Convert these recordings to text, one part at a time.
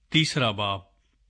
تیسرا باب۔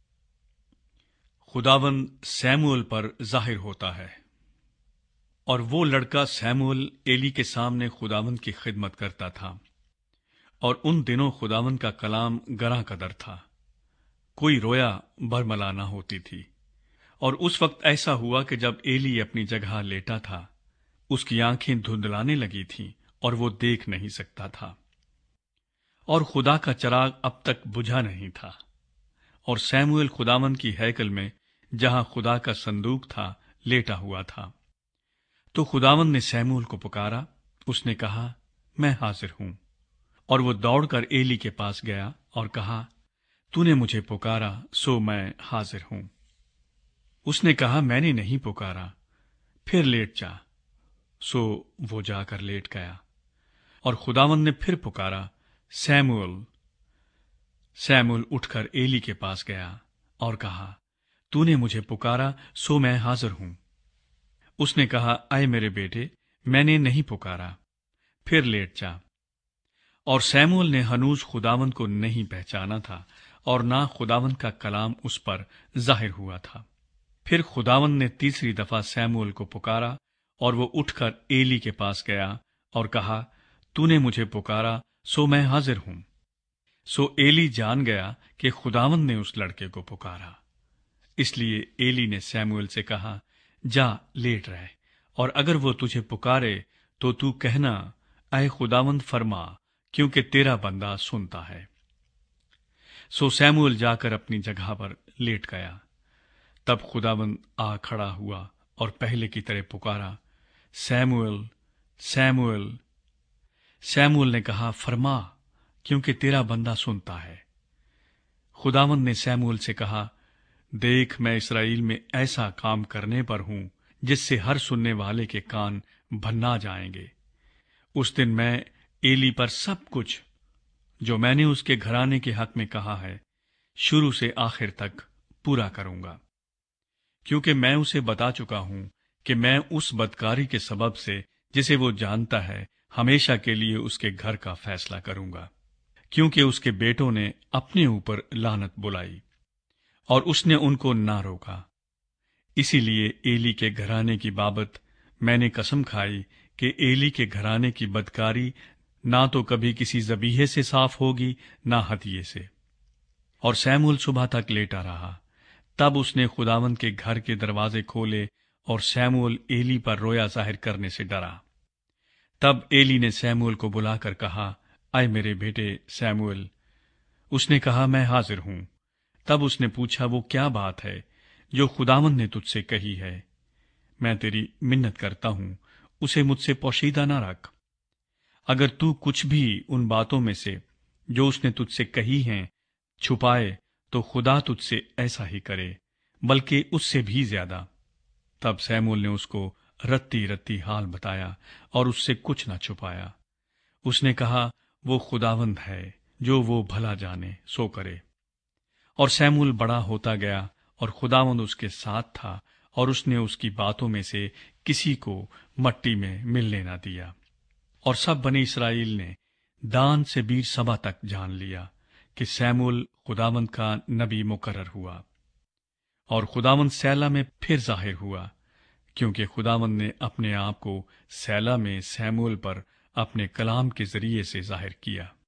خداوند سیموئیل پر ظاہر ہوتا ہے، اور وہ لڑکا سیموئیل ایلی کے سامنے خداوند کی خدمت کرتا تھا، اور ان دنوں خداوند کا کلام گراں قدر تھا، کوئی رویا برملا نہ ہوتی تھی۔ اور اس وقت ایسا ہوا کہ جب ایلی اپنی جگہ لیٹا تھا، اس کی آنکھیں دھندلانے لگی تھیں اور وہ دیکھ نہیں سکتا تھا، اور خدا کا چراغ اب تک بجھا نہیں تھا۔ اور سیموئیل خداوند کی ہیکل میں جہاں خدا کا صندوق تھا لیٹا ہوا تھا۔ تو خداوند نے سیموئیل کو پکارا، اس نے کہا، میں حاضر ہوں۔ اور وہ دوڑ کر ایلی کے پاس گیا اور کہا، تو نے مجھے پکارا سو میں حاضر ہوں۔ اس نے کہا، میں نے نہیں پکارا، پھر لیٹ جا۔ سو وہ جا کر لیٹ گیا۔ اور خداوند نے پھر پکارا، سیموئیل۔ سیموئیل اٹھ کر ایلی کے پاس گیا اور کہا، تو نے مجھے پکارا سو میں حاضر ہوں۔ اس نے کہا، اے میرے بیٹے، میں نے نہیں پکارا، پھر لیٹ جا۔ اور سیموئیل نے ہنوز خداوند کو نہیں پہچانا تھا، اور نہ خداوند کا کلام اس پر ظاہر ہوا تھا۔ پھر خداوند نے تیسری دفعہ سیموئیل کو پکارا، اور وہ اٹھ کر ایلی کے پاس گیا اور کہا، تو نے مجھے پکارا سو میں حاضر ہوں۔ سو ایلی جان گیا کہ خداوند نے اس لڑکے کو پکارا۔ اس لیے ایلی نے سیموئیل سے کہا، جا لیٹ رہ، اور اگر وہ تجھے پکارے تو کہنا، اے خداوند فرما، کیونکہ تیرا بندہ سنتا ہے۔ سو سیموئیل جا کر اپنی جگہ پر لیٹ گیا۔ تب خداوند آ کھڑا ہوا اور پہلے کی طرح پکارا، سیموئیل، سیموئیل۔ سیموئیل نے کہا، فرما، کیونکہ تیرا بندہ سنتا ہے۔ خداوند نے سیموئیل سے کہا، دیکھ، میں اسرائیل میں ایسا کام کرنے پر ہوں جس سے ہر سننے والے کے کان بھنا جائیں گے۔ اس دن میں ایلی پر سب کچھ جو میں نے اس کے گھرانے کے حق میں کہا ہے، شروع سے آخر تک پورا کروں گا، کیونکہ میں اسے بتا چکا ہوں کہ میں اس بدکاری کے سبب سے جسے وہ جانتا ہے ہمیشہ کے لیے اس کے گھر کا فیصلہ کروں گا، کیونکہ اس کے بیٹوں نے اپنے اوپر لعنت بلائی اور اس نے ان کو نہ روکا۔ اسی لیے ایلی کے گھرانے کی بابت میں نے قسم کھائی کہ ایلی کے گھرانے کی بدکاری نہ تو کبھی کسی ذبیحے سے صاف ہوگی نہ ہدیے سے۔ اور سیموئیل صبح تک لیٹا رہا۔ تب اس نے خداوند کے گھر کے دروازے کھولے، اور سیموئیل ایلی پر رویا ظاہر کرنے سے ڈرا۔ تب ایلی نے سیموئیل کو بلا کر کہا، اے میرے بیٹے سیموئیل۔ اس نے کہا، میں حاضر ہوں۔ تب اس نے پوچھا، وہ کیا بات ہے جو خداوند نے تجھ سے کہی ہے؟ میں تیری منت کرتا ہوں، اسے مجھ سے پوشیدہ نہ رکھ۔ اگر تو کچھ بھی ان باتوں میں سے جو اس نے تجھ سے کہی ہیں چھپائے تو خدا تجھ سے ایسا ہی کرے، بلکہ اس سے بھی زیادہ۔ تب سیموئیل نے اس کو رتی رتی حال بتایا اور اس سے کچھ نہ چھپایا۔ اس نے کہا، وہ خداوند ہے، جو وہ بھلا جانے سو کرے۔ اور سیموئیل بڑا ہوتا گیا، اور خداوند اس کے ساتھ تھا، اور اس نے اس کی باتوں میں سے کسی کو مٹی میں ملنے نہ دیا۔ اور سب بنی اسرائیل نے دان سے بیر سبا تک جان لیا کہ سیموئیل خداوند کا نبی مقرر ہوا۔ اور خداوند سیلا میں پھر ظاہر ہوا، کیونکہ خداوند نے اپنے آپ کو سیلا میں سیموئیل پر اپنے کلام کے ذریعے سے ظاہر کیا۔